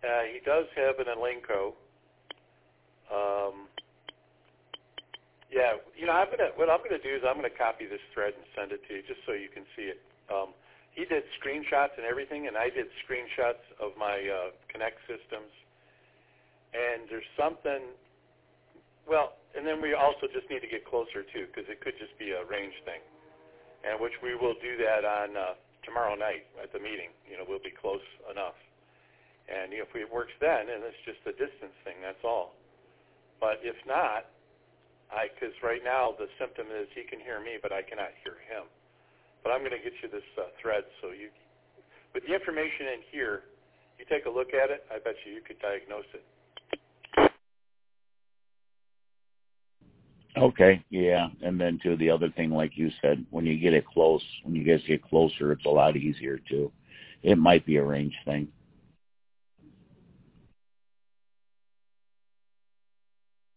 He does have an Elanco. Yeah, what I'm gonna do is I'm gonna copy this thread and send it to you just so you can see it. He did screenshots and everything, and I did screenshots of my Connect systems. And there's something. Well, and then we also just need to get closer too, because it could just be a range thing, and which we will do that on tomorrow night at the meeting. We'll be close enough. And if it works then, and it's just a distance thing, that's all. But if not, because right now the symptom is he can hear me, but I cannot hear him. But I'm going to get you this thread, so with the information in here, you take a look at it, I bet you could diagnose it. Okay, yeah. And then, too, the other thing, like you said, when you guys get closer, it's a lot easier, too. It might be a range thing.